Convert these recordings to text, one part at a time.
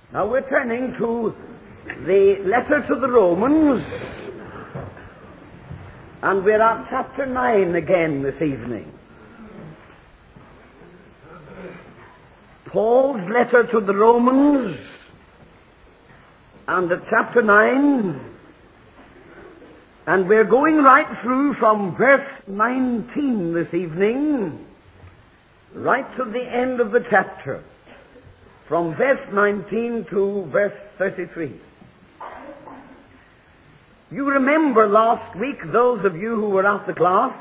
Now we're turning to the letter to the Romans, and we're at chapter 9 again this evening. Paul's letter to the Romans, and at chapter 9, and we're going right through from verse 19 this evening, right to the end of the chapter, from verse 19 to verse 33. You remember last week, those of you who were at the class,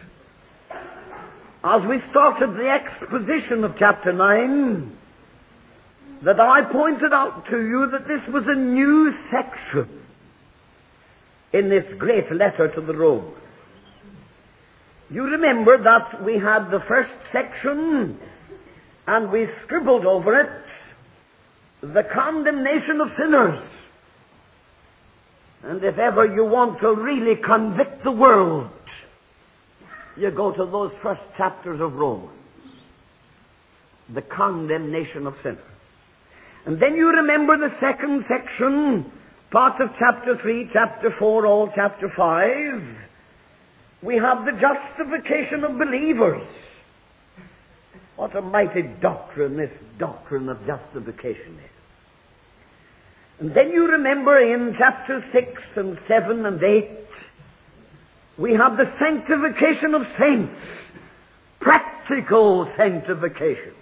as we started the exposition of chapter 9, that I pointed out to you that this was a new section in this great letter to the Romans. You remember that we had the first section, and we scribbled over it, the condemnation of sinners. And if ever you want to really convict the world, you go to those first chapters of Romans. The condemnation of sinners. And then you remember the second section, part of chapter 3, chapter 4, all chapter 5. We have the justification of believers. What a mighty doctrine this doctrine of justification is. And then you remember in chapter 6 and 7 and 8, we have the sanctification of saints, practical sanctification.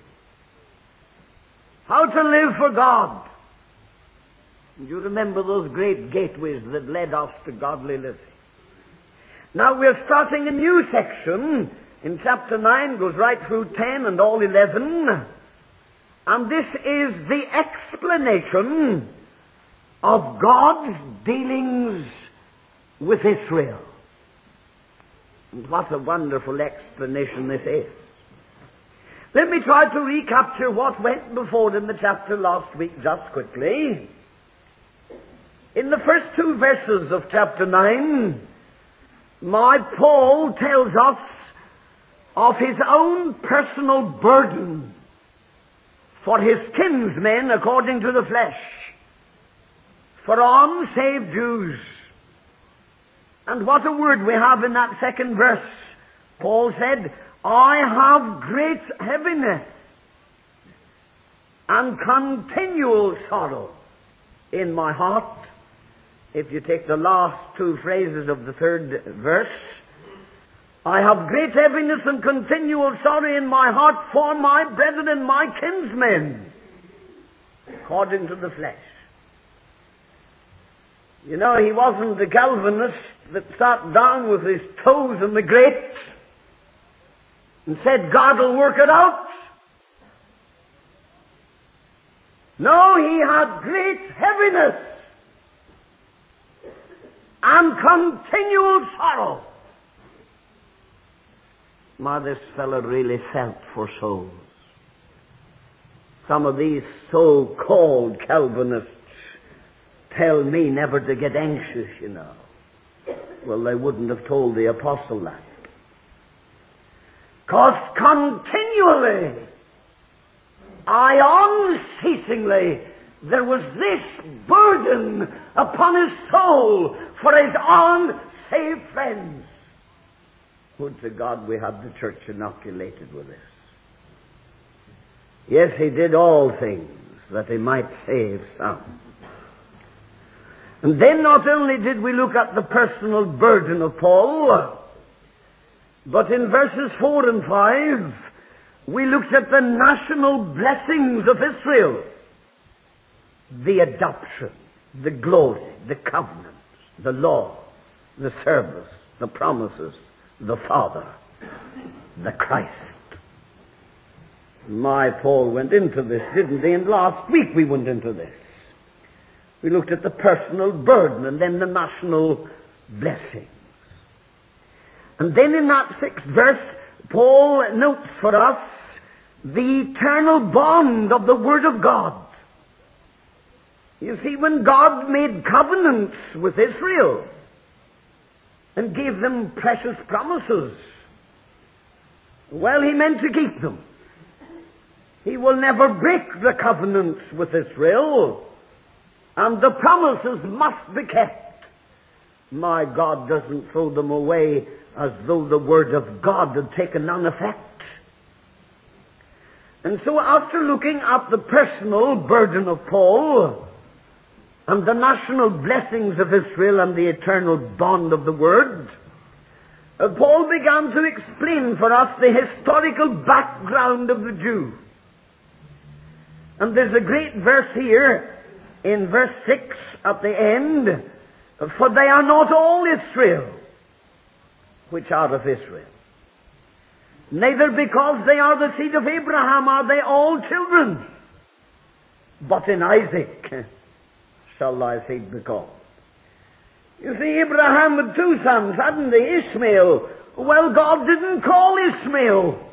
How to live for God. And you remember those great gateways that led us to godly living. Now we're starting a new section in chapter 9, goes right through 10 and all 11, and this is the explanation of God's dealings with Israel. And what a wonderful explanation this is. Let me try to recapture what went before in the chapter last week just quickly. In the first two verses of chapter 9, my Paul tells us of his own personal burden for his kinsmen according to the flesh, for unsaved Jews. And what a word we have in that second verse. Paul said, I have great heaviness and continual sorrow in my heart. If you take the last two phrases of the third verse, I have great heaviness and continual sorrow in my heart for my brethren and my kinsmen, according to the flesh. You know, he wasn't the Calvinist that sat down with his toes in the grate and said, God will work it out. No, he had great heaviness and continual sorrow. My, this fellow really felt for souls. Some of these so-called Calvinists tell me never to get anxious, you know. Well, they wouldn't have told the apostle that. 'Cause continually, unceasingly, there was this burden upon his soul for his unsaved friends. Would to God we had the church inoculated with this. Yes, he did all things that he might save some. And then not only did we look at the personal burden of Paul, but in verses 4 and 5, we looked at the national blessings of Israel. The adoption, the glory, the covenants, the law, the service, the promises, the Father, the Christ. My Paul went into this, didn't he? And last week we went into this. We looked at the personal burden and then the national blessings. And then in that 6th verse, Paul notes for us the eternal bond of the Word of God. You see, when God made covenants with Israel and gave them precious promises, well, he meant to keep them. He will never break the covenants with Israel, and the promises must be kept. My God doesn't throw them away as though the word of God had taken on effect. And so after looking at the personal burden of Paul and the national blessings of Israel and the eternal bond of the word, Paul began to explain for us the historical background of the Jew. And there's a great verse here in verse 6 at the end, for they are not all Israel which are of Israel. Neither because they are the seed of Abraham are they all children, but in Isaac shall thy seed be called. You see, Abraham had two sons, hadn't he? Ishmael. Well, God didn't call Ishmael.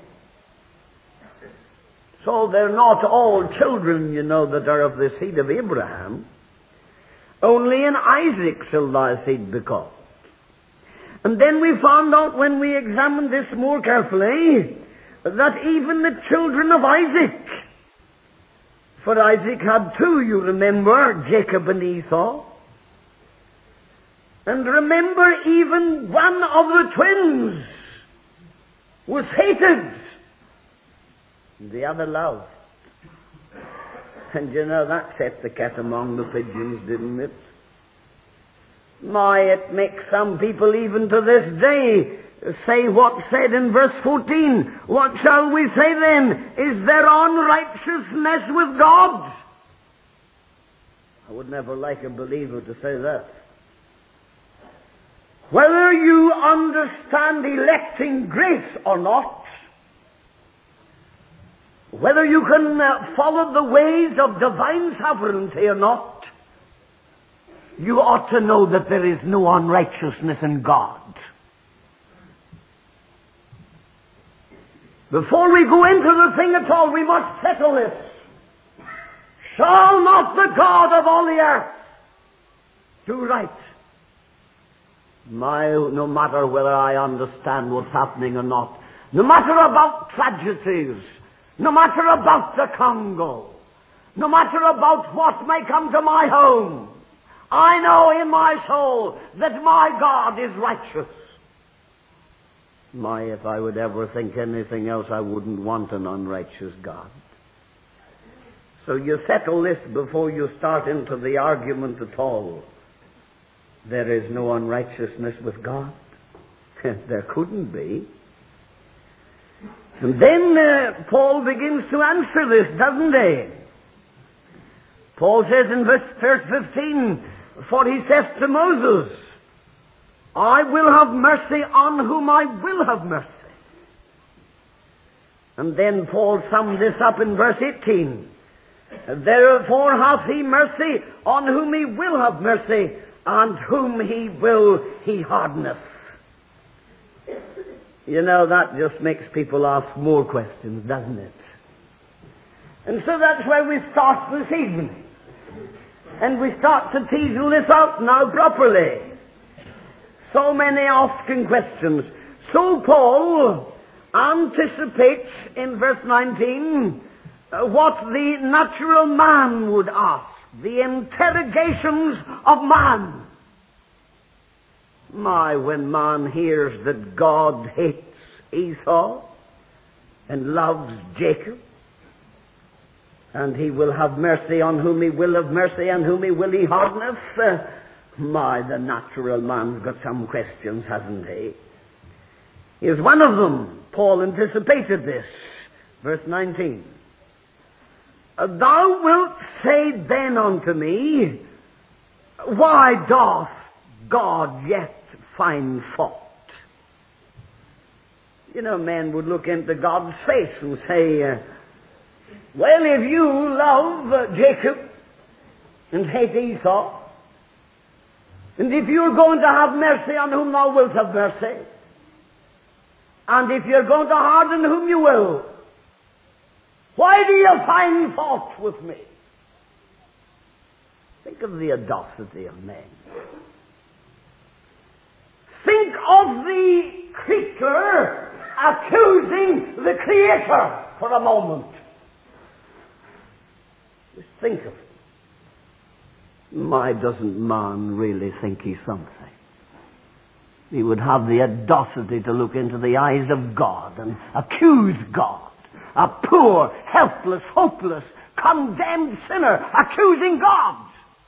So they're not all children, that are of the seed of Abraham. Only in Isaac shall thy seed be called. And then we found out when we examined this more carefully that even the children of Isaac, for Isaac had two, you remember, Jacob and Esau. And remember, even one of the twins was hated, the other loved. And that set the cat among the pigeons, didn't it? It makes some people even to this day say what's said in verse 14. What shall we say then? Is there unrighteousness with God? I would never like a believer to say that. Whether you understand electing grace or not, whether you can follow the ways of divine sovereignty or not, you ought to know that there is no unrighteousness in God. Before we go into the thing at all, we must settle this. Shall not the God of all the earth do right? No matter whether I understand what's happening or not, no matter about tragedies, no matter about the Congo, no matter about what may come to my home, I know in my soul that my God is righteous. If I would ever think anything else, I wouldn't want an unrighteous God. So you settle this before you start into the argument at all. There is no unrighteousness with God. There couldn't be. And then Paul begins to answer this, doesn't he? Paul says in verse 15, for he says to Moses, I will have mercy on whom I will have mercy. And then Paul summed this up in verse 18. Therefore hath he mercy on whom he will have mercy, and whom he will he hardeneth. That just makes people ask more questions, doesn't it? And so that's where we start this evening. And we start to teasel this out now properly. So many asking questions. So Paul anticipates in verse 19 what the natural man would ask. The interrogations of man. When man hears that God hates Esau and loves Jacob, and he will have mercy on whom he will have mercy, and whom he will he hardeneth, the natural man's got some questions, hasn't he? Here's one of them. Paul anticipated this. Verse 19. Thou wilt say then unto me, why doth God yet find fault? Men would look into God's face and say, well, if you love Jacob and hate Esau, and if you're going to have mercy on whom thou wilt have mercy, and if you're going to harden whom you will, why do you find fault with me? Think of the audacity of men. Think of the creature accusing the Creator for a moment. Just think of it. Why doesn't man really think he's something? He would have the audacity to look into the eyes of God and accuse God. A poor, helpless, hopeless, condemned sinner accusing God.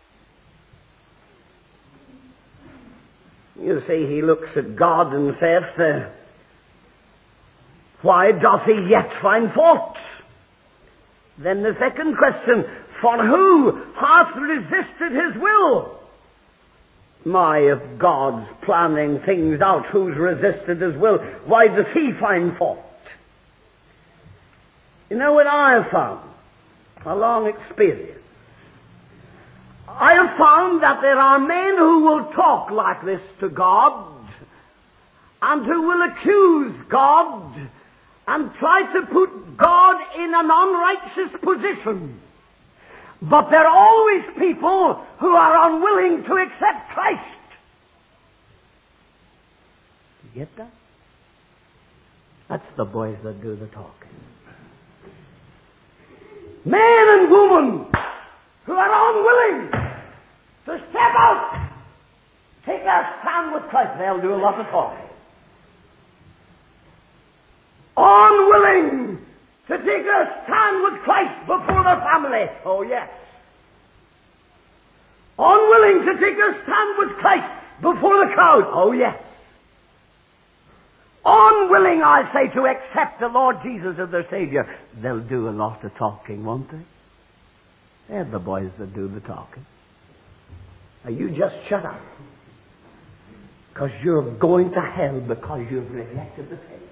You see, he looks at God and says, why doth he yet find fault? Then the second question, for who hath resisted his will? My, if God's planning things out, who's resisted his will, why does he find fault? You know what I have found? A long experience. I have found that there are men who will talk like this to God, and who will accuse God, and try to put God in an unrighteous position. But there are always people who are unwilling to accept Christ. You get that? That's the boys that do the talking. Men and women who are unwilling to step out, take their stand with Christ. They'll do a lot of talking. Unwilling to take their stand with Christ before their family. Oh, yes. Unwilling to take their stand with Christ before the crowd. Oh, yes. Unwilling, I say, to accept the Lord Jesus as their Savior. They'll do a lot of talking, won't they? They're the boys that do the talking. Now, you just shut up. Because you're going to hell because you've rejected the Savior.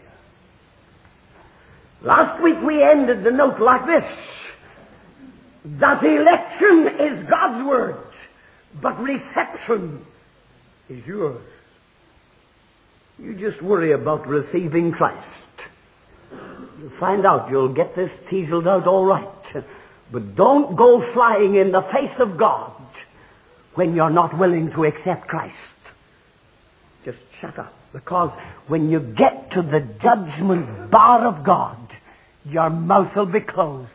Last week we ended the note like this. That election is God's word, but reception is yours. You just worry about receiving Christ. You'll find out, you'll get this teaseled out all right. But don't go flying in the face of God when you're not willing to accept Christ. Just shut up. Because when you get to the judgment bar of God, your mouth will be closed.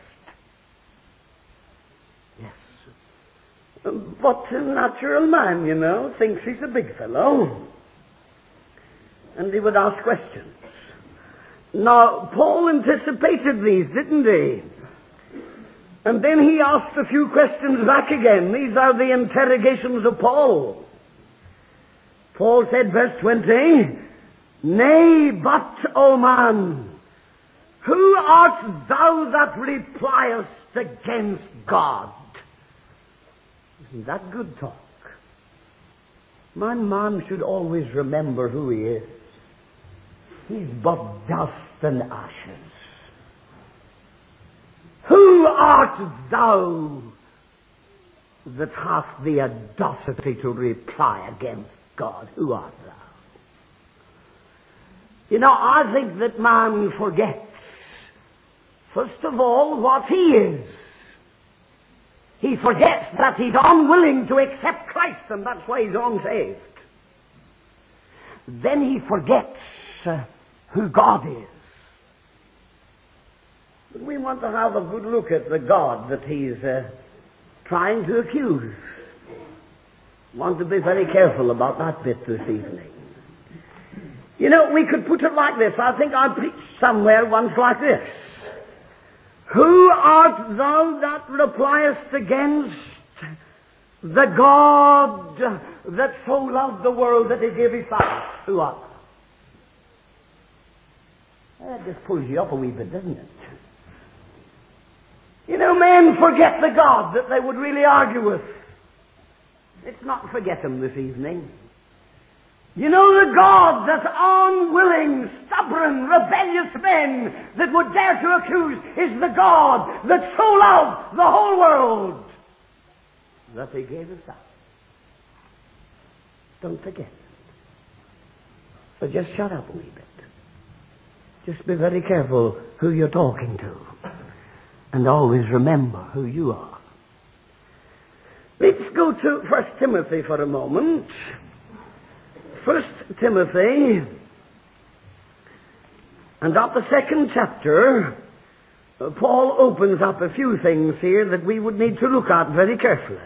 Yes. But a natural man, you know, thinks he's a big fellow. And he would ask questions. Now, Paul anticipated these, didn't he? And then he asked a few questions back again. These are the interrogations of Paul. Paul said, verse 20, Nay, but, O man, who art thou that repliest against God? Isn't that good talk? My man should always remember who he is. He's but dust and ashes. Who art thou that hast the audacity to reply against God? Who art thou? You know, I think that man forgets, first of all, what he is. He forgets that he's unwilling to accept Christ, and that's why he's unsaved. Then he forgets who God is. We want to have a good look at the God that he's trying to accuse. Want to be very careful about that bit this evening. You know, we could put it like this. I think I preached somewhere once like this. Who art thou that repliest against the God that so loved the world that he gave his Son? Who art thou? That just pulls you up a wee bit, doesn't it? You know, men forget the God that they would really argue with. Let's not forget him this evening. You know, the God that unwilling, stubborn, rebellious men that would dare to accuse is the God that so loved the whole world that he gave his Son. Don't forget. So just shut up a wee bit. Just be very careful who you're talking to. And always remember who you are. Let's go to 1 Timothy for a moment. 1 Timothy, and at the 2nd chapter, Paul opens up a few things here that we would need to look at very carefully.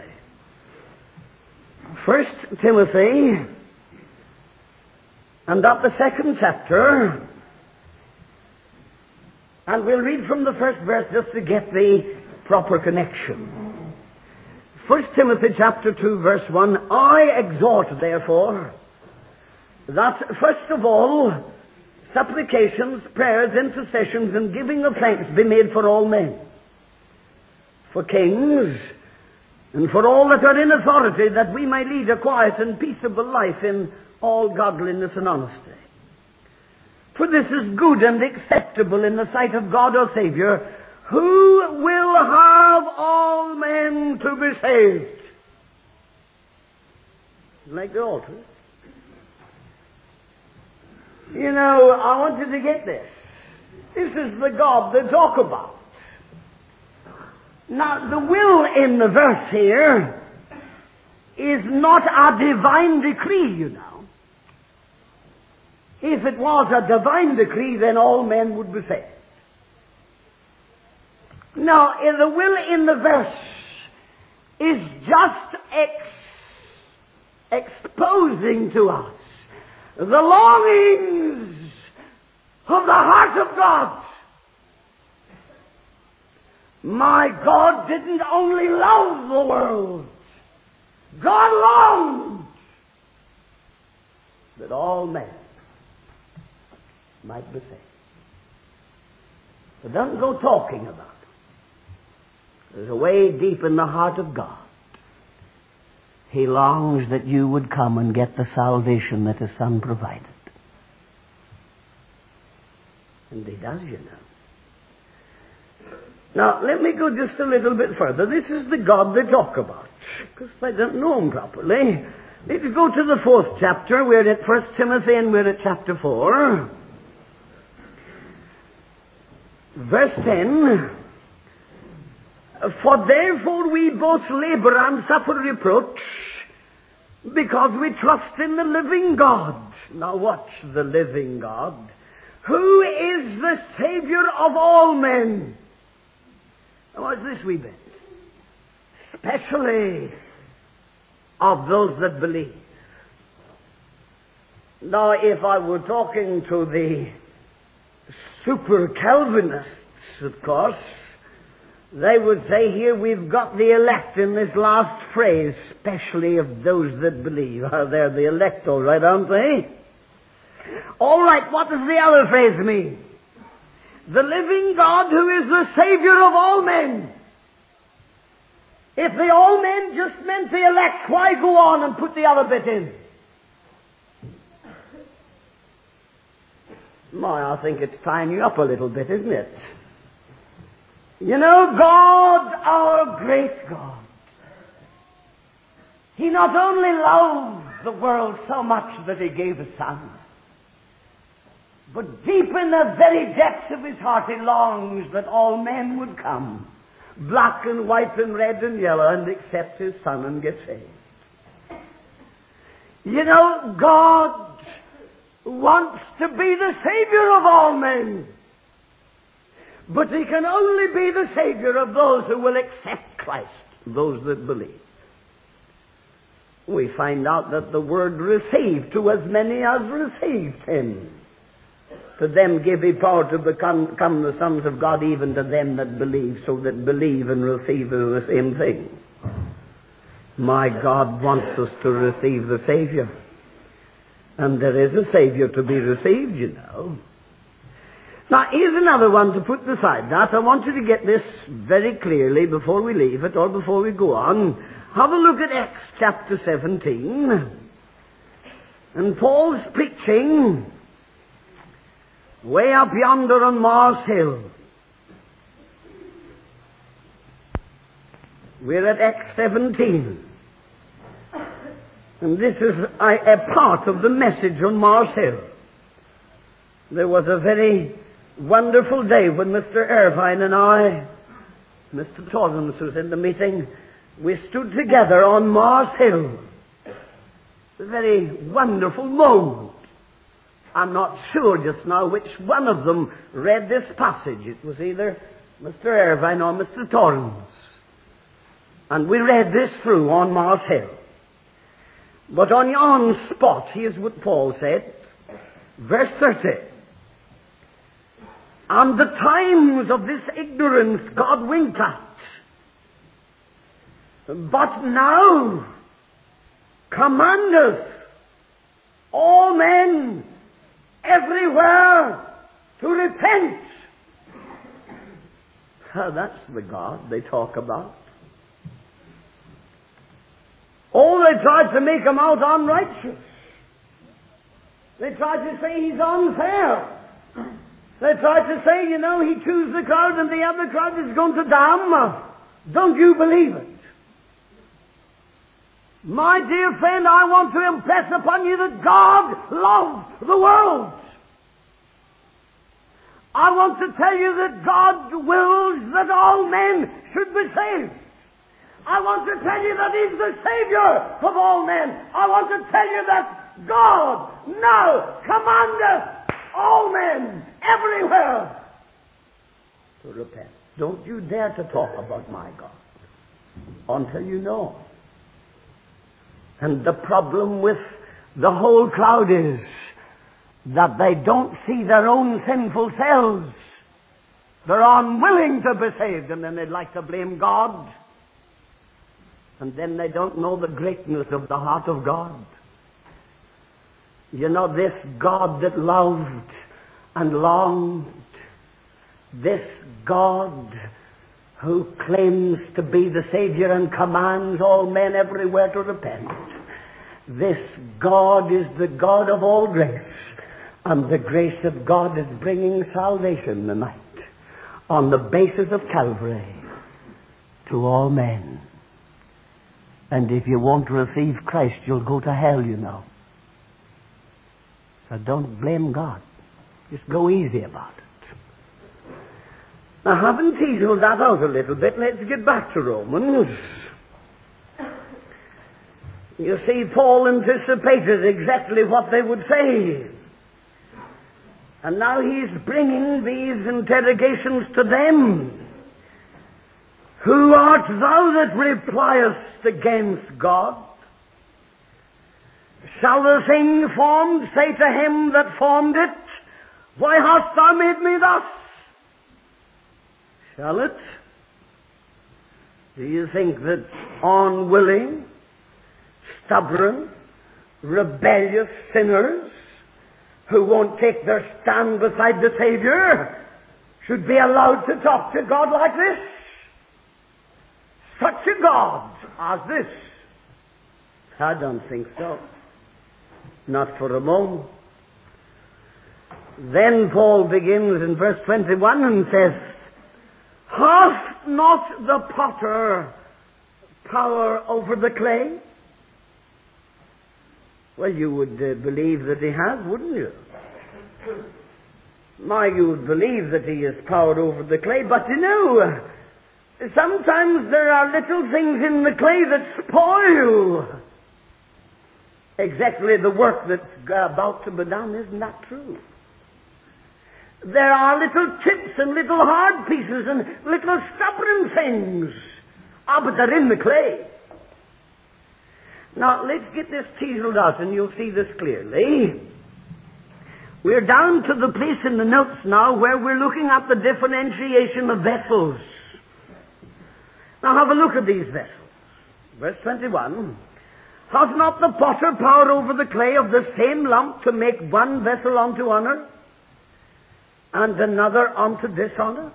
1 Timothy, and at the 2nd chapter, and we'll read from the first verse just to get the proper connection. 1 Timothy chapter 2 verse 1, I exhort therefore that first of all supplications, prayers, intercessions, and giving of thanks be made for all men, for kings, and for all that are in authority, that we may lead a quiet and peaceable life in all godliness and honesty. For this is good and acceptable in the sight of God our Savior, who will have all men to be saved. Like the altar. You know, I want you to get this. This is the God they talk about. Now, the will in the verse here is not a divine decree, you know. If it was a divine decree, then all men would be saved. Now, the will in the verse is just exposing to us the longings of the heart of God. My God didn't only love the world. God longed that all men might be saved. But don't go talking about it. There's a way deep in the heart of God. He longs that you would come and get the salvation that His Son provided. And He does, you know. Now, let me go just a little bit further. This is the God they talk about, because they don't know Him properly. Let's go to the 4th chapter. We're at 1 Timothy and we're at chapter 4. Verse 10. For therefore we both labor and suffer reproach, because we trust in the living God. Now watch the living God, who is the Savior of all men. Now watch this wee bit. Especially of those that believe. Now if I were talking to the super Calvinists, of course, they would say here we've got the elect in this last phrase, especially of those that believe. They're the elect, all right, aren't they? All right, what does the other phrase mean? The living God who is the Savior of all men. If the all men just meant the elect, why go on and put the other bit in? My, I think it's tying you up a little bit, isn't it? You know, God, our great God, He not only loved the world so much that He gave His Son, but deep in the very depths of His heart He longs that all men would come, black and white and red and yellow, and accept His Son and get saved. You know, God wants to be the Savior of all men. But He can only be the Savior of those who will accept Christ, those that believe. We find out that the word receive, to as many as received Him, to them give He power to become the sons of God, even to them that believe, so that believe and receive are the same thing. My God wants us to receive the Savior. And there is a Savior to be received, you know. Now, here's another one to put beside that. I want you to get this very clearly before we leave it or before we go on. Have a look at Acts chapter 17. And Paul's preaching way up yonder on Mars Hill. We're at Acts 17. And this is a part of the message on Mars Hill. There was a very wonderful day when Mr. Irvine and I, Mr. Torrance was in the meeting, we stood together on Mars Hill. A very wonderful moment. I'm not sure just now which one of them read this passage. It was either Mr. Irvine or Mr. Torrance. And we read this through on Mars Hill. But on yon spot, here's what Paul said, verse 30. And the times of this ignorance God winked at. But now commandeth all men everywhere to repent. That's the God they talk about. Oh, they tried to make him out unrighteous. They tried to say he's unfair. They tried to say, he chooses the crowd and the other crowd is going to damn. Don't you believe it? My dear friend, I want to impress upon you that God loves the world. I want to tell you that God wills that all men should be saved. I want to tell you that He's the Savior of all men. I want to tell you that God now commandeth all men everywhere to repent. Don't you dare to talk about my God until you know. And the problem with the whole crowd is that they don't see their own sinful selves. They're unwilling to be saved, and then they'd like to blame God. And then they don't know the greatness of the heart of God. This God that loved and longed, this God who claims to be the Savior and commands all men everywhere to repent. This God is the God of all grace, and the grace of God is bringing salvation tonight on the basis of Calvary to all men. And if you won't receive Christ, you'll go to hell, So don't blame God. Just go easy about it. Now, having teased that out a little bit, let's get back to Romans. You see, Paul anticipated exactly what they would say. And now he's bringing these interrogations to them. Who art thou that repliest against God? Shall the thing formed say to him that formed it, Why hast thou made me thus? Shall it? Do you think that unwilling, stubborn, rebellious sinners who won't take their stand beside the Savior should be allowed to talk to God like this? Such a God as this? I don't think so. Not for a moment. Then Paul begins in verse 21 and says, Hath not the potter power over the clay? Well, you would believe that he has, wouldn't you? You would believe that he has power over the clay, but sometimes there are little things in the clay that spoil exactly the work that's about to be done. Isn't that true? There are little chips and little hard pieces and little stubborn things. But they're in the clay. Now, let's get this teased out and you'll see this clearly. We're down to the place in the notes now where we're looking at the differentiation of vessels. Now have a look at these vessels. Verse 21. Hath not the potter power over the clay of the same lump to make one vessel unto honor and another unto dishonor?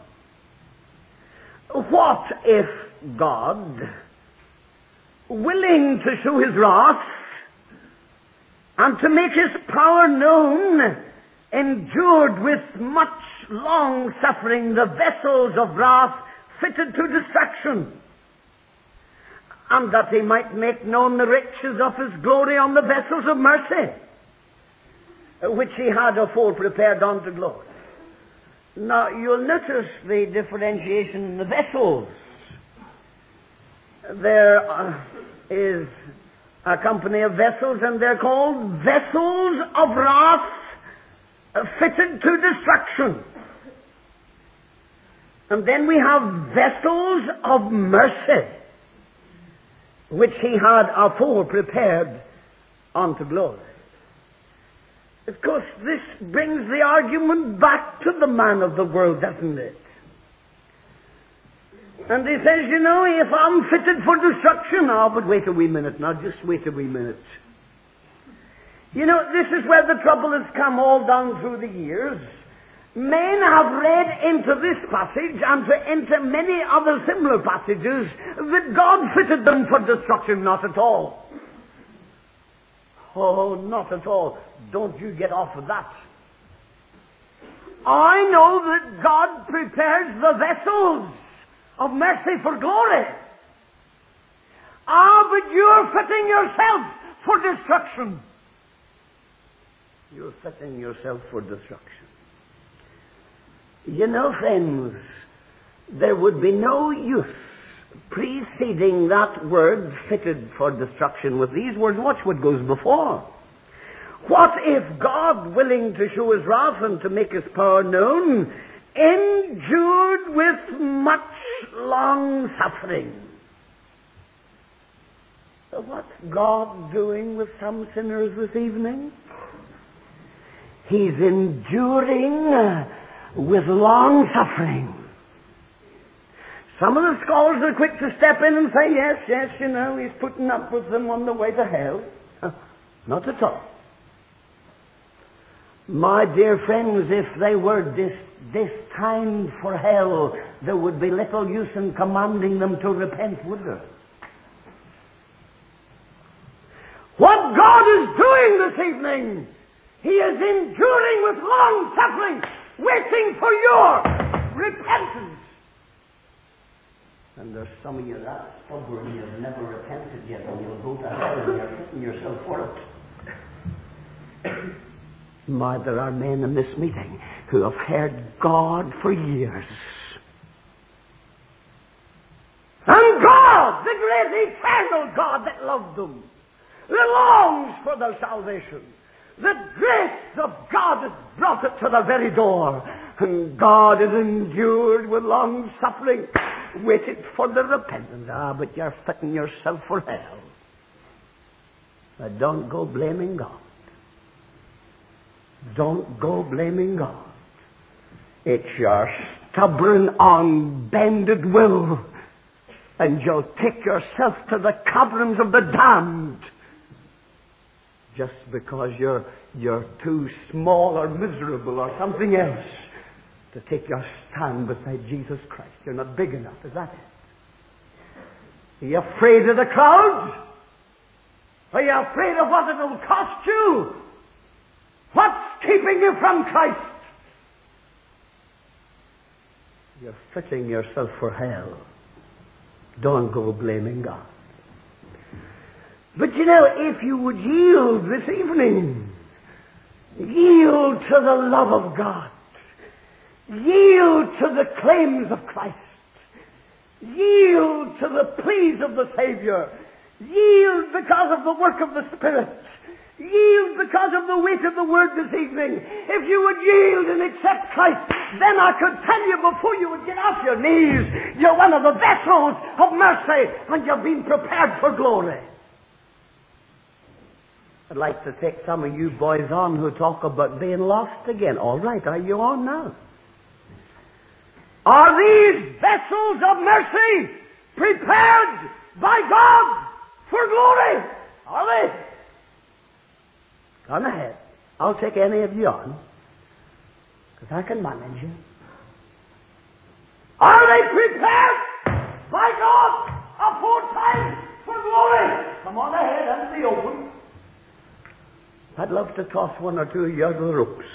What if God, willing to show His wrath and to make His power known, endured with much long suffering the vessels of wrath fitted to destruction, and that He might make known the riches of His glory on the vessels of mercy, which He had afore prepared unto glory? Now, you'll notice the differentiation in the vessels. There is a company of vessels, and they're called vessels of wrath fitted to destruction. And then we have vessels of mercy, which he had afore prepared unto glory. Of course, this brings the argument back to the man of the world, doesn't it? And he says, you know, if I'm fitted for destruction, but wait a wee minute now, just wait a wee minute. You know, this is where the trouble has come all down through the years. Men have read into this passage and into many other similar passages that God fitted them for destruction. Not at all. Oh, not at all. Don't you get off of that. I know that God prepares the vessels of mercy for glory. But you're fitting yourself for destruction. You're fitting yourself for destruction. You know, friends, there would be no use preceding that word fitted for destruction with these words. Watch what goes before. What if God, willing to show his wrath and to make his power known, endured with much long suffering? So what's God doing with some sinners this evening? He's enduring with long suffering. Some of the scholars are quick to step in and say, yes, you know, he's putting up with them on the way to hell. Not at all. My dear friends, if they were destined for hell, there would be little use in commanding them to repent, would there? What God is doing this evening, he is enduring with long suffering, waiting for your repentance. And there's some of you that stubborn, you've never repented yet, and you'll go to hell and you're putting yourself for it. My, there are men in this meeting who have heard God for years. And God, the great eternal God that loved them, that longs for their salvation, the grace of God has brought it to the very door. And God is endured with long suffering, waited for the repentance. But you're fitting yourself for hell. Now don't go blaming God. Don't go blaming God. It's your stubborn, unbended will. And you'll take yourself to the caverns of the damned. Just because you're too small or miserable or something else to take your stand beside Jesus Christ. You're not big enough, is that it? Are you afraid of the crowds? Are you afraid of what it'll cost you? What's keeping you from Christ? You're fitting yourself for hell. Don't go blaming God. But you know, if you would yield this evening, yield to the love of God, yield to the claims of Christ, yield to the pleas of the Savior, yield because of the work of the Spirit, yield because of the weight of the Word this evening. If you would yield and accept Christ, then I could tell you before you would get off your knees, you're one of the vessels of mercy and you've been prepared for glory. I'd like to take some of you boys on who talk about being lost again. All right, are you on now? Are these vessels of mercy prepared by God for glory? Are they? Come ahead. I'll take any of you on, because I can manage you. Are they prepared by God aforetime for glory? Come on ahead, out in the open. I'd love to toss one or two of you out of the ropes.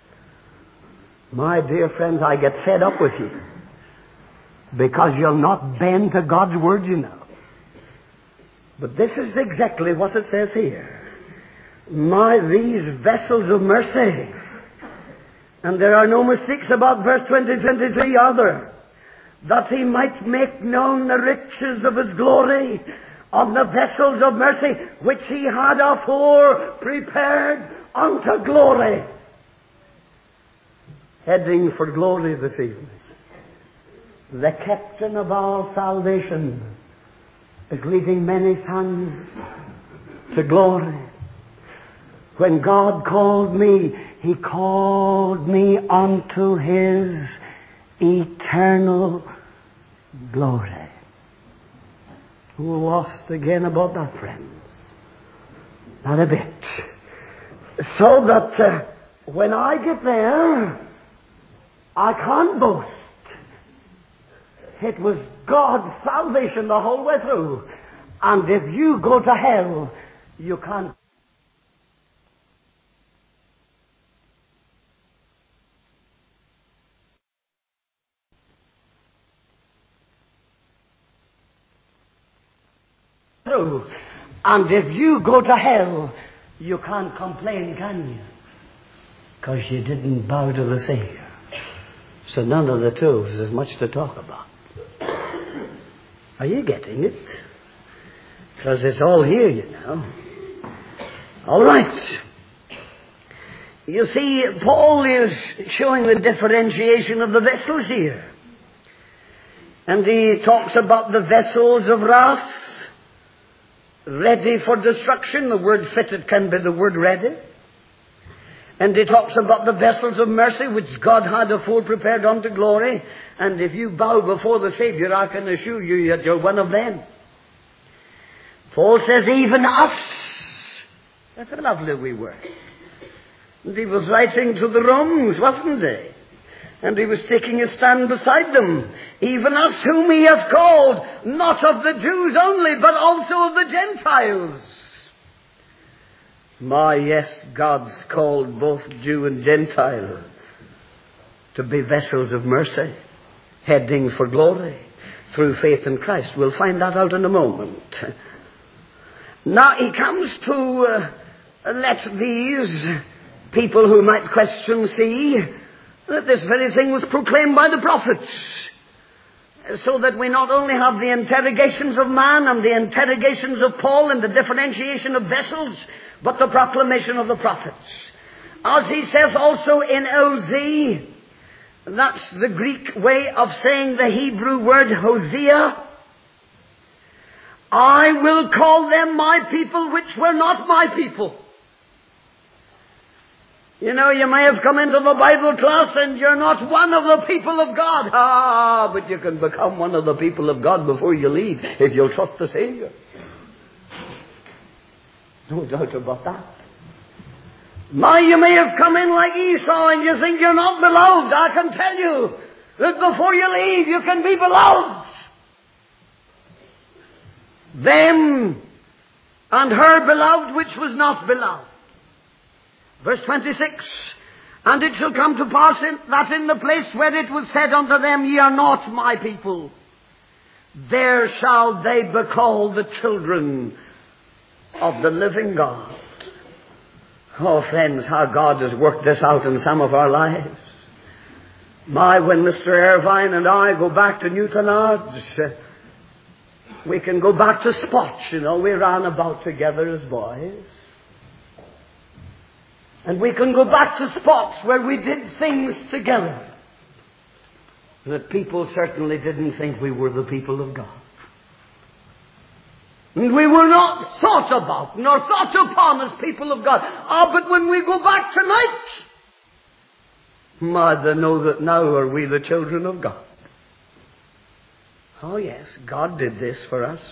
My dear friends, I get fed up with you. Because you'll not bend to God's word, you know. But this is exactly what it says here. These vessels of mercy. And there are no mistakes about verse 23 either. That he might make known the riches of his glory of the vessels of mercy which he had afore prepared unto glory. Heading for glory this evening. the captain of our salvation, is leading many sons to glory. When God called me, He called me unto His eternal glory. We're lost again about that, friends. Not a bit. So that when I get there, I can't boast. It was God's salvation the whole way through. And if you go to hell, you can't. Through. And if you go to hell, you can't complain, can you? Because you didn't bow to the Savior. So none of the two is much to talk about. Are you getting it? Because it's all here, you know. All right. You see, Paul is showing the differentiation of the vessels here. And he talks about the vessels of wrath, ready for destruction. The word fitted can be the word ready. And he talks about the vessels of mercy which God had afore prepared unto glory. And if you bow before the Savior, I can assure you that you're one of them. Paul says, even us. That's a lovely wee word. And he was writing to the Romans, wasn't he? And he was taking a stand beside them. Even us whom He hath called, not of the Jews only, but also of the Gentiles. My, yes, God's called both Jew and Gentile to be vessels of mercy, heading for glory through faith in Christ. We'll find that out in a moment. Now he comes to let these people who might question see that this very thing was proclaimed by the prophets, so that we not only have the interrogations of man and the interrogations of Paul and the differentiation of vessels, but the proclamation of the prophets. As he says also in OZ, that's the Greek way of saying the Hebrew word Hosea. I will call them my people which were not my people. You know, you may have come into the Bible class and you're not one of the people of God. But you can become one of the people of God before you leave if you'll trust the Savior. No doubt about that. You may have come in like Esau and you think you're not beloved. I can tell you that before you leave you can be beloved. Them and her beloved which was not beloved. Verse 26, and it shall come to pass that in the place where it was said unto them, ye are not my people, there shall they be called the children of the living God. Oh, friends, how God has worked this out in some of our lives. When Mr. Irvine and I go back to Newtownards, we can go back to spots, you know. We ran about together as boys. And we can go back to spots where we did things together that people certainly didn't think we were the people of God. And we were not thought about nor thought upon as people of God. But when we go back tonight, they know that now are we the children of God. Oh yes, God did this for us.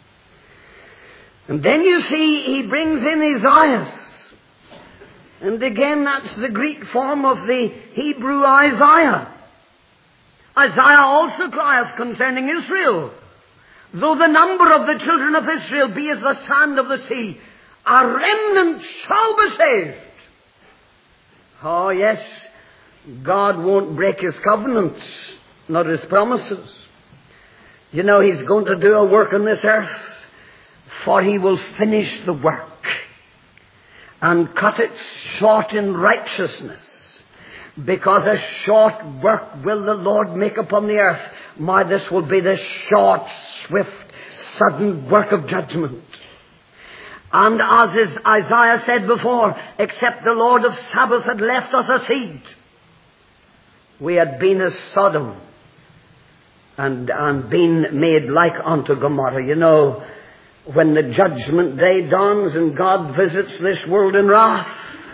And then you see, he brings in Isaiah. And again, that's the Greek form of the Hebrew Isaiah. Isaiah also crieth concerning Israel. Though the number of the children of Israel be as the sand of the sea, a remnant shall be saved. Oh yes, God won't break His covenants, nor His promises. You know, He's going to do a work on this earth, for He will finish the work and cut it short in righteousness, because a short work will the Lord make upon the earth. This will be the short, swift, sudden work of judgment. And as Isaiah said before, except the Lord of Sabbath had left us a seed, we had been as Sodom and been made like unto Gomorrah. You know, when the judgment day dawns and God visits this world in wrath,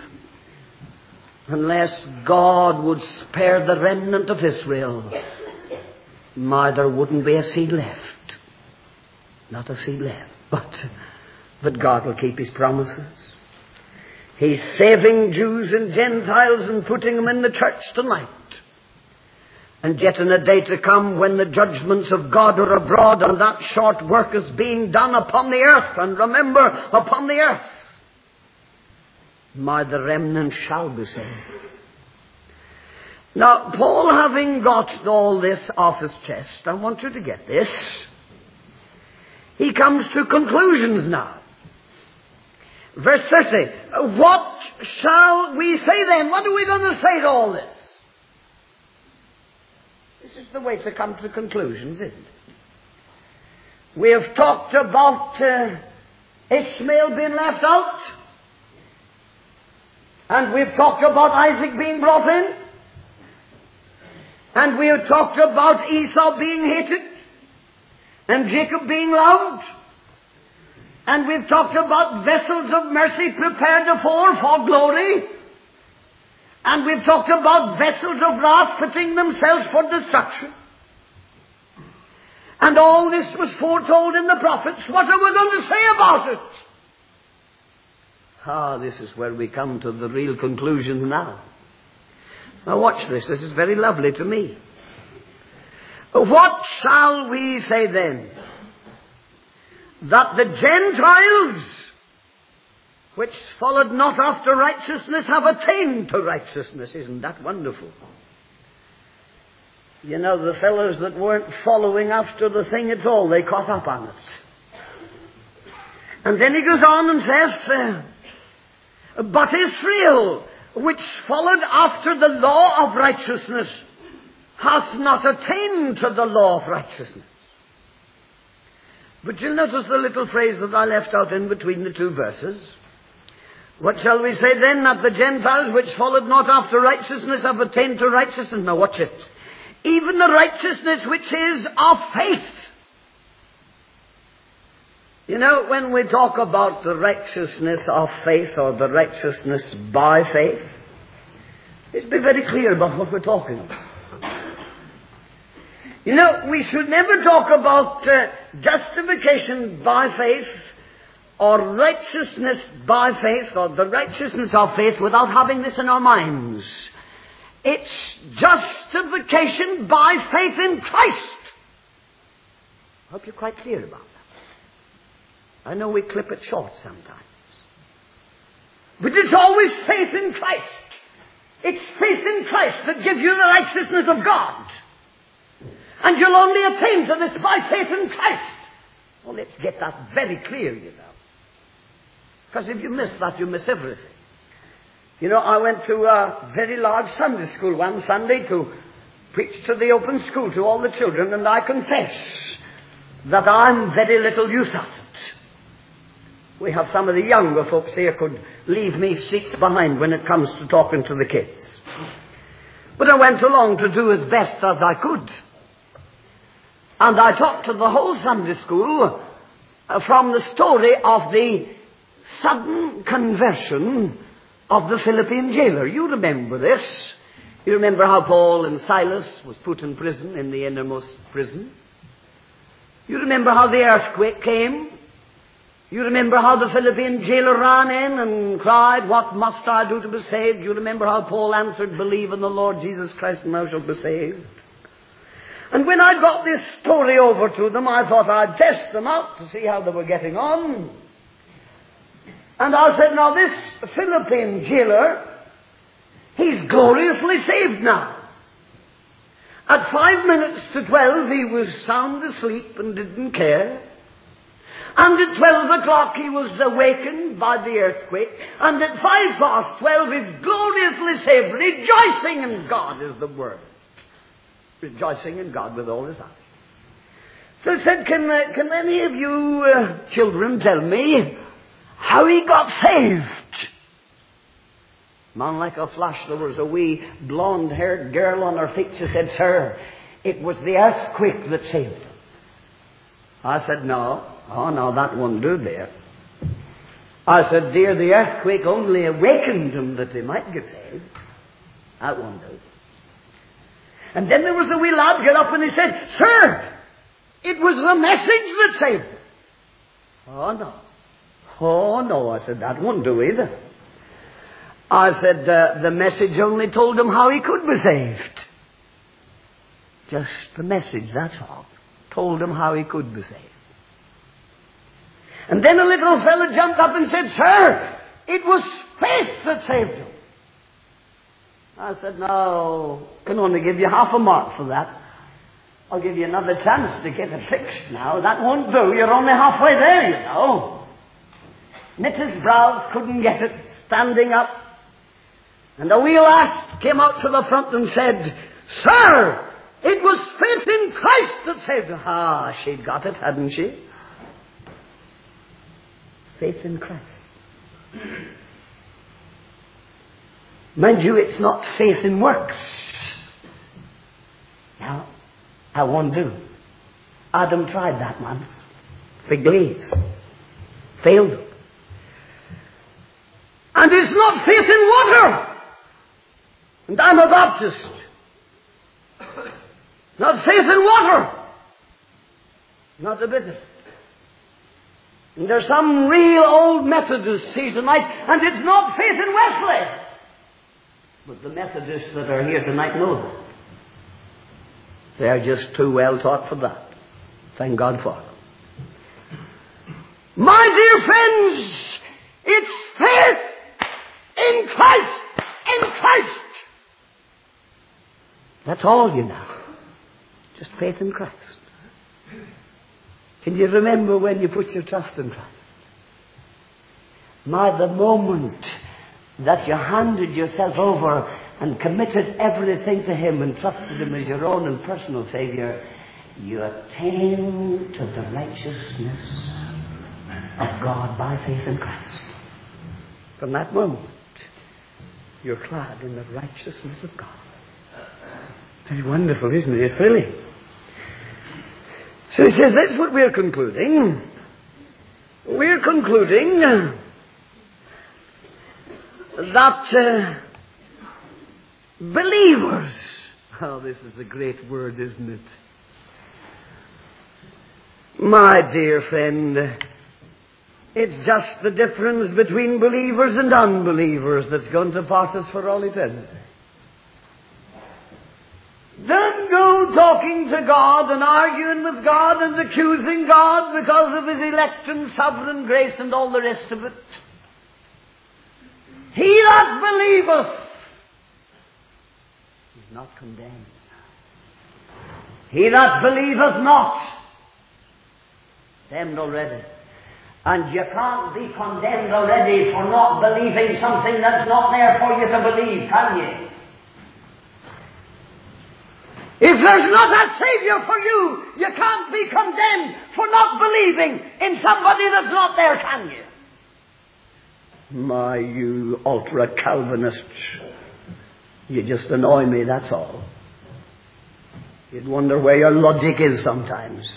unless God would spare the remnant of Israel, there wouldn't be a seed left. Not a seed left. But God will keep His promises. He's saving Jews and Gentiles and putting them in the church tonight. And yet in a day to come when the judgments of God are abroad and that short work is being done upon the earth, and remember, upon the earth, the remnant shall be saved. Now, Paul, having got all this off his chest, I want you to get this. He comes to conclusions now. Verse 30. What shall we say then? What are we going to say to all this? This is the way to come to conclusions, isn't it? We have talked about Ishmael being left out. And we've talked about Isaac being brought in. And we have talked about Esau being hated. And Jacob being loved. And we've talked about vessels of mercy prepared afore for glory. And we've talked about vessels of wrath putting themselves for destruction. And all this was foretold in the prophets. What are we going to say about it? This is where we come to the real conclusions now. Now watch this. This is very lovely to me. What shall we say then? That the Gentiles, which followed not after righteousness, have attained to righteousness. Isn't that wonderful? You know, the fellows that weren't following after the thing at all, they caught up on it. And then he goes on and says, but Israel, which followed after the law of righteousness, hath not attained to the law of righteousness. But you'll notice the little phrase that I left out in between the two verses. What shall we say then? That the Gentiles which followed not after righteousness have attained to righteousness. Now watch it. Even the righteousness which is of faith. You know, when we talk about the righteousness of faith or the righteousness by faith, let's be very clear about what we're talking about. You know, we should never talk about justification by faith or righteousness by faith or the righteousness of faith without having this in our minds. It's justification by faith in Christ. I hope you're quite clear about that. I know we clip it short sometimes. But it's always faith in Christ. It's faith in Christ that gives you the righteousness of God. And you'll only attain to this by faith in Christ. Well, let's get that very clear, you know. Because if you miss that, you miss everything. You know, I went to a very large Sunday school one Sunday to preach to the open school to all the children, and I confess that I'm very little use at it. We have some of the younger folks here could leave me seats behind when it comes to talking to the kids. But I went along to do as best as I could. And I talked to the whole Sunday school from the story of the sudden conversion of the Philippian jailer. You remember this. You remember how Paul and Silas was put in prison, in the innermost prison. You remember how the earthquake came. You remember how the Philippian jailer ran in and cried, "What must I do to be saved?" You remember how Paul answered, "Believe in the Lord Jesus Christ and thou shalt be saved." And when I got this story over to them, I thought I'd test them out to see how they were getting on. And I said, now this Philippian jailer, he's gloriously saved now. At 5 minutes to 12, he was sound asleep and didn't care. And at 12 o'clock, he was awakened by the earthquake. And at 12:05, he's gloriously saved, rejoicing in God is the word. Rejoicing in God with all his heart. So I said, can any of you children tell me how he got saved? Man, like a flash, there was a wee blonde-haired girl on her feet. She said, "Sir, it was the earthquake that saved them. I said, no. Oh, no, that won't do, dear. I said, dear, the earthquake only awakened them that they might get saved. That won't do. And then there was a wee lad get up and he said, sir, it was the message that saved them. Oh, no. Oh, no. I said, that won't do either. I said, the message only told him how he could be saved. Just the message, that's all. Told him how he could be saved. And then a little fellow jumped up and said, sir, it was faith that saved him. I said, no, I can only give you half a mark for that. I'll give you another chance to get it fixed now. That won't do. You're only halfway there, you know. Knit his brows, couldn't get it, standing up. And the wee lass came out to the front and said, sir, it was faith in Christ that saved her. Ah, she'd got it, hadn't she? Faith in Christ. Mind you, it's not faith in works. Now, I won't do. Adam tried that once. Fig leaves. Failed him. And it's not faith in water. And I'm a Baptist. Not faith in water. Not a bit of it. And there's some real old Methodists here tonight, and it's not faith in Wesley. But the Methodists that are here tonight know that. They're just too well taught for that. Thank God for them. My dear friends, it's faith in Christ. In Christ. That's all, you know. Just faith in Christ. Can you remember when you put your trust in Christ? The moment that you handed yourself over and committed everything to Him and trusted Him as your own and personal Savior, you attain to the righteousness of God by faith in Christ. From that moment, you're clad in the righteousness of God. It's wonderful, isn't it? It's thrilling. So he says, that's what we're concluding. We're concluding that believers, oh, this is a great word, isn't it? My dear friend, it's just the difference between believers and unbelievers that's going to part us for all eternity. Don't go talking to God and arguing with God and accusing God because of His elect and sovereign grace and all the rest of it. He that believeth is not condemned. He that believeth not, condemned already. And you can't be condemned already for not believing something that's not there for you to believe, can you? If there's not a Savior for you, you can't be condemned for not believing in somebody that's not there, can you? My, you ultra-Calvinists. You just annoy me, that's all. You'd wonder where your logic is sometimes.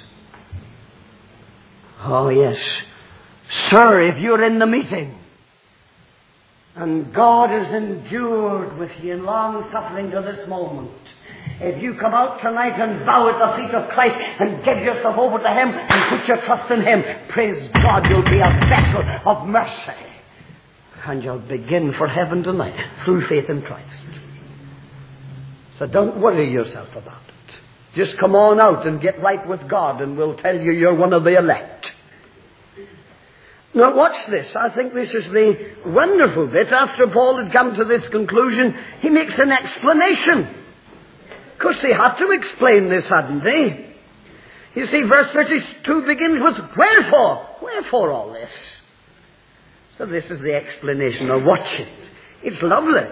Oh, yes. Sir, if you're in the meeting, and God has endured with you in long suffering to this moment, if you come out tonight and bow at the feet of Christ and give yourself over to Him and put your trust in Him, praise God, you'll be a vessel of mercy. And you'll begin for heaven tonight through faith in Christ. So don't worry yourself about it. Just come on out and get right with God and we'll tell you you're one of the elect. Now watch this. I think this is the wonderful bit. After Paul had come to this conclusion, he makes an explanation. Of course, they had to explain this, hadn't they? You see, verse 32 begins with, wherefore? Wherefore all this? So this is the explanation. Now watch it. It's lovely.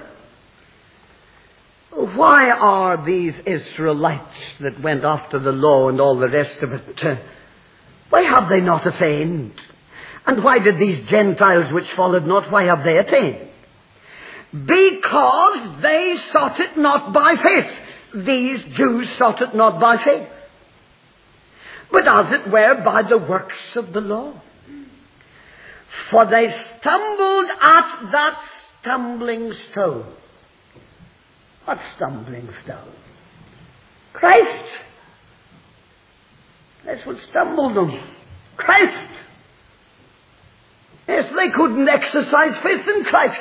Why are these Israelites that went after the law and all the rest of it, why have they not attained? And why did these Gentiles which followed not, why have they attained? Because they sought it not by faith. these Jews sought it not by faith, but as it were by the works of the law. For they stumbled at that stumbling stone. What stumbling stone? Christ. That's what stumbled them. Christ. Yes, they couldn't exercise faith in Christ.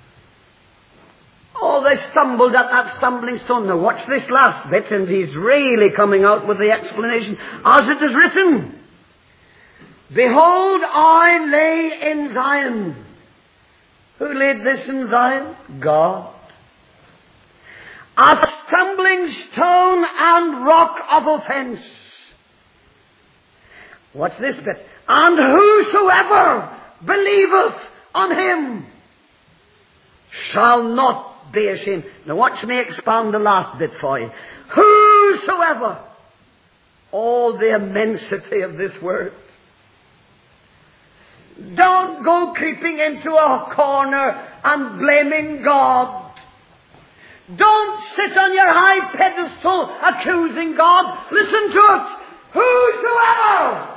Oh, they stumbled at that stumbling stone. Now watch this last bit, and he's really coming out with the explanation. As it is written, behold, I lay in Zion. Who laid this in Zion? God. A stumbling stone and rock of offense. Watch this bit. And whosoever believeth on him shall not be ashamed. Now watch me expound the last bit for you. Whosoever. Oh, the immensity of this word. Don't go creeping into a corner and blaming God. Don't sit on your high pedestal accusing God. Listen to it. Whosoever.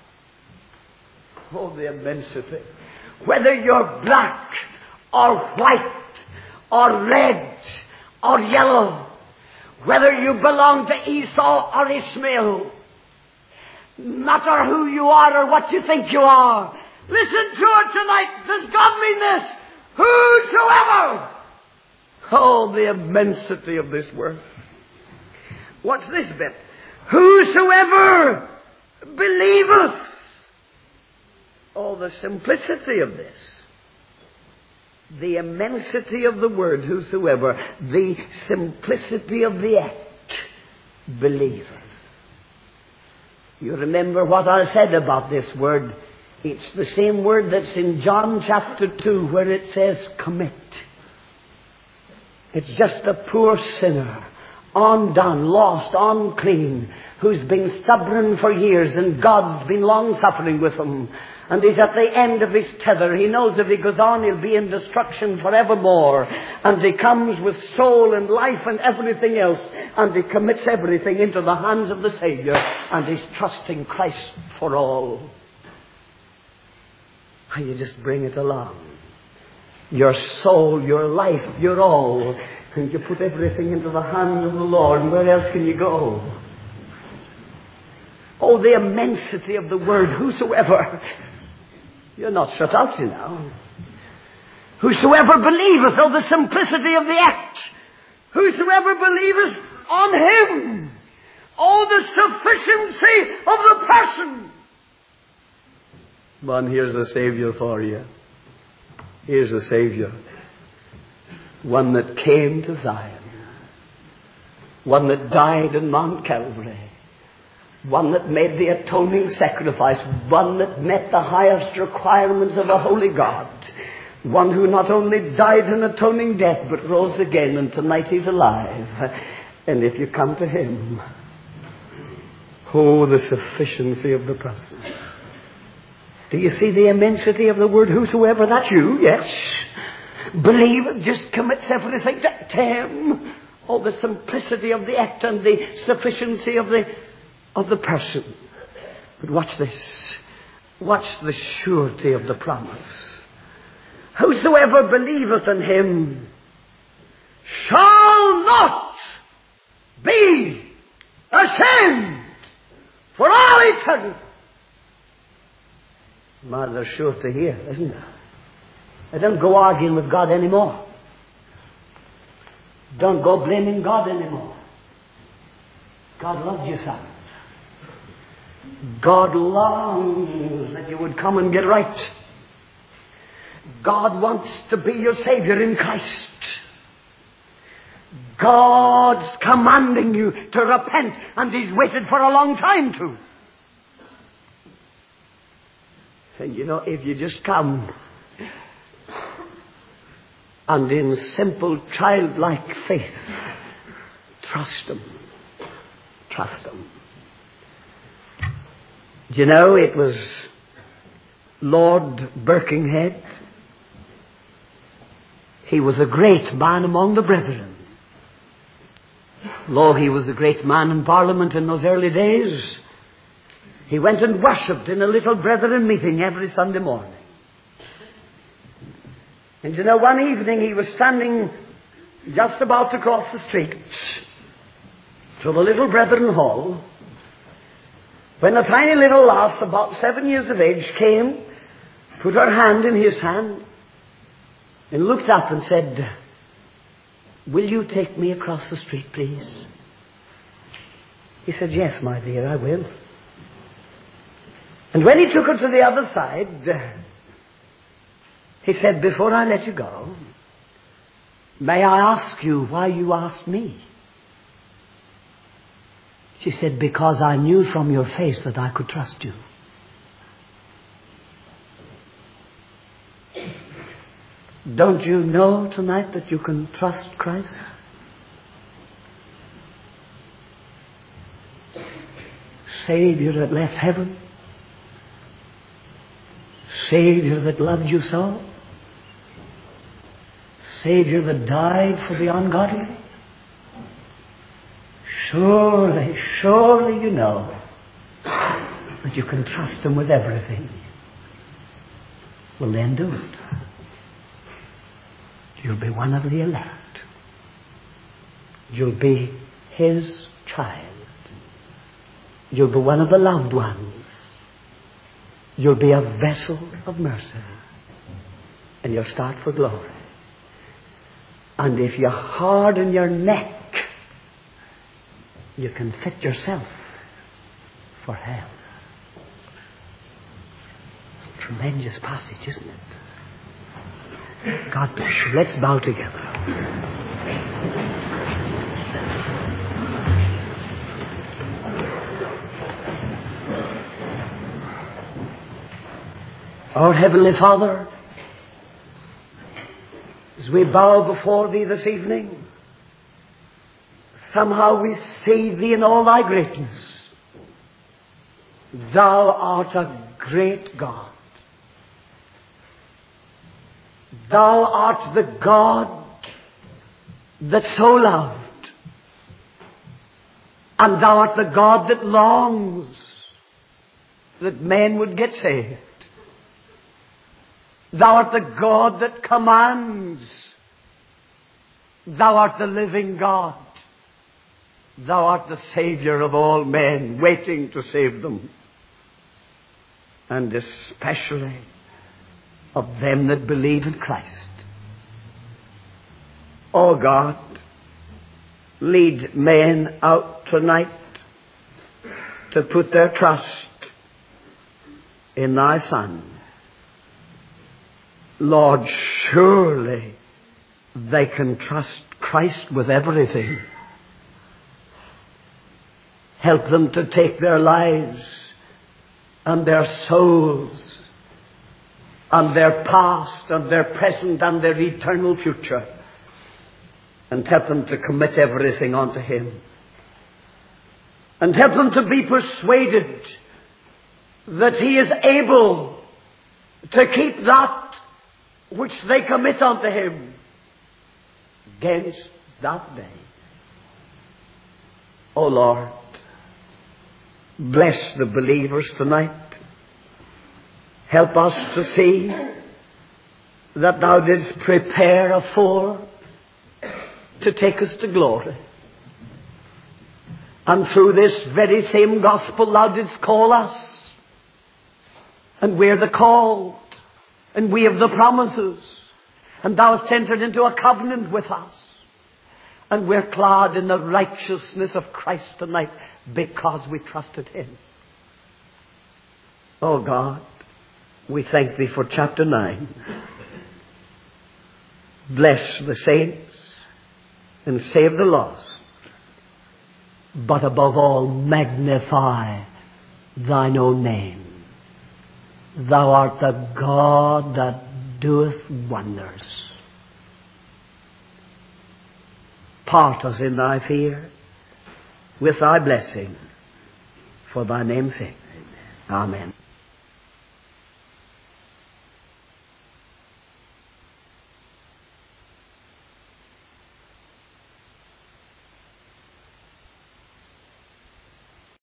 Oh, the immensity. Whether you're black or white or red or yellow, whether you belong to Esau or Ishmael, no matter who you are or what you think you are, listen to it tonight. Does God mean this? Whosoever. Oh, the immensity of this word. What's this bit? Whosoever believeth. Oh, the simplicity of this. The immensity of the word, whosoever. The simplicity of the act, believeth. You remember what I said about this word. It's the same word that's in John chapter 2 where it says commit. It's just a poor sinner, undone, lost, unclean, who's been stubborn for years, and God's been long-suffering with him. And he's at the end of his tether. He knows if he goes on, he'll be in destruction forevermore. And he comes with soul and life and everything else. And he commits everything into the hands of the Savior. And he's trusting Christ for all. And you just bring it along. Your soul, your life, your all. And you put everything into the hands of the Lord. And where else can you go? Oh, the immensity of the word, whosoever. You're not shut out, you know. Whosoever believeth, oh, the simplicity of the act. Whosoever believeth on him. Oh, the sufficiency of the person. Man, here's a Savior for you. Here's a Savior. One that came to Zion. One that died in Mount Calvary. One that made the atoning sacrifice. One that met the highest requirements of a holy God. One who not only died an atoning death, but rose again, and tonight he's alive. And if you come to him, oh, the sufficiency of the person. Do you see the immensity of the word whosoever? That's you, yes. Believe, just commits everything to him. Oh, the simplicity of the act and the sufficiency of the person. But watch this. Watch the surety of the promise. Whosoever believeth in him shall not be ashamed for all eternity. Man, there's surety here, isn't there? I don't go arguing with God anymore. Don't go blaming God anymore. God loves you, son. God longs that you would come and get right. God wants to be your Savior in Christ. God's commanding you to repent, and he's waited for a long time to. And you know, if you just come and in simple childlike faith trust him. Trust him. Do you know, it was Lord Birkenhead. He was a great man among the brethren. Though he was a great man in Parliament in those early days, he went and worshipped in a little brethren meeting every Sunday morning. And one evening he was standing just about to cross the street to the little brethren hall, when a tiny little lass about 7 years of age came, put her hand in his hand, and looked up and said, "Will you take me across the street, please?" He said, "Yes, my dear, I will." And when he took her to the other side, he said, "Before I let you go, may I ask you why you asked me?" She said, "Because I knew from your face that I could trust you." Don't you know tonight that you can trust Christ? Savior that left heaven. Savior that loved you so. Savior that died for the ungodly. Surely, surely you know that you can trust Him with everything. Well, then do it. You'll be one of the elect. You'll be His child. You'll be one of the loved ones. You'll be a vessel of mercy. And you'll start for glory. And if you harden your neck, you can fit yourself for hell. Tremendous passage, isn't it? God bless you. Let's bow together. Our Heavenly Father, as we bow before Thee this evening, somehow we see Thee in all Thy greatness. Thou art a great God. Thou art the God that so loved. And Thou art the God that longs that men would get saved. Thou art the God that commands. Thou art the living God. Thou art the Savior of all men, waiting to save them. And especially of them that believe in Christ. Oh God, lead men out tonight to put their trust in Thy Son. Lord, surely they can trust Christ with everything. Help them to take their lives and their souls and their past and their present and their eternal future, and help them to commit everything unto Him. And help them to be persuaded that He is able to keep that which they commit unto Him against that day. O Lord, bless the believers tonight. Help us to see that Thou didst prepare a fore to take us to glory. And through this very same gospel Thou didst call us. And we're the called. And we have the promises. And Thou hast entered into a covenant with us. And we're clad in the righteousness of Christ tonight because we trusted Him. Oh God, we thank Thee for chapter 9. Bless the saints and save the lost. But above all, magnify Thine own name. Thou art the God that doeth wonders. Part us in Thy fear with Thy blessing for Thy name's sake. Amen.